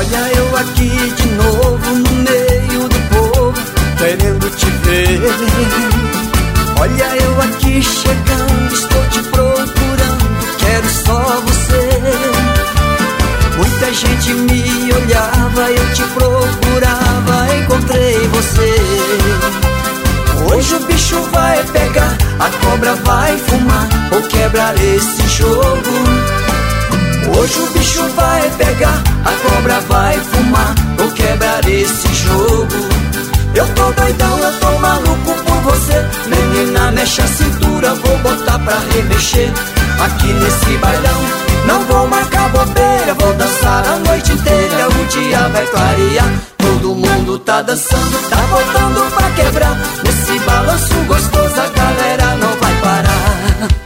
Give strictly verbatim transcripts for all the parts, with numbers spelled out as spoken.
Olha eu aqui de novo no meio do povo, querendo te ver. Olha eu aqui chegando, estou te procurando, quero só você. Muita gente me olhava, eu te procurava, encontrei você. Hoje o bicho vai pegar, a cobra vai fumar, ou quebrar esse jogo. Hoje o bicho vai pegar, a cobra vai fumar, ou quebrar esse jogo. Eu tô doidão, eu tô maluco por você. Menina, mexe a cintura, vou botar pra remexer. Aqui nesse bailão, não vou marcar bobeira, vou dançar a noite inteira, o dia vai clarear. Todo mundo tá dançando, tá botando pra quebrar. Nesse balanço gostoso a galera não vai parar.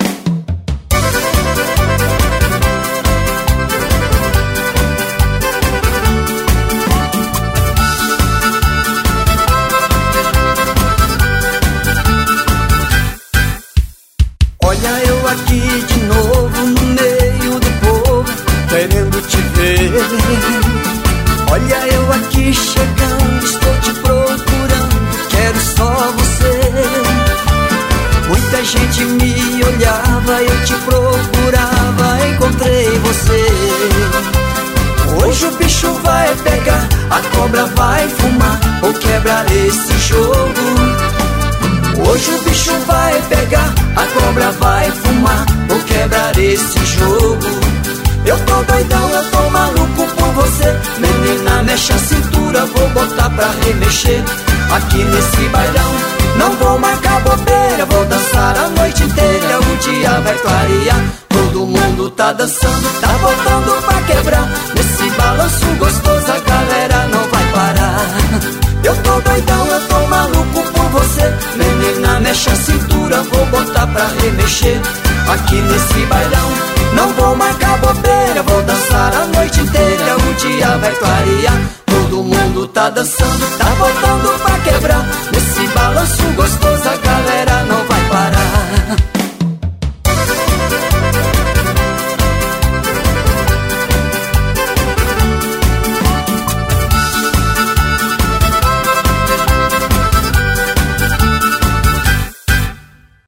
Olha eu aqui de novo no meio do povo, querendo te ver. Olha eu aqui chegando, estou te procurando, quero só você. Muita gente me olhava, eu te procurava, encontrei você. Hoje o bicho vai pegar, a cobra vai fumar, ou quebrar esse jogo. Hoje o bicho vai pegar, a cobra vai fumar, ou quebrar esse jogo. Eu tô doidão, eu tô maluco por você. Menina, mexe a cintura, vou botar pra remexer. Aqui nesse bailão, não vou marcar bobeira, vou dançar a noite inteira, o dia vai clarear. Todo mundo tá dançando, tá botando pra quebrar. Nesse balanço gostoso a galera não vai parar. Eu tô doidão, eu tô maluco por você. Menina, mexe a cintura, vou botar pra remexer. Aqui nesse bailão, não vou marcar bobeira, vou dançar a noite inteira, o dia vai clarear. Todo mundo tá dançando, tá botando pra quebrar. Nesse balanço gostoso a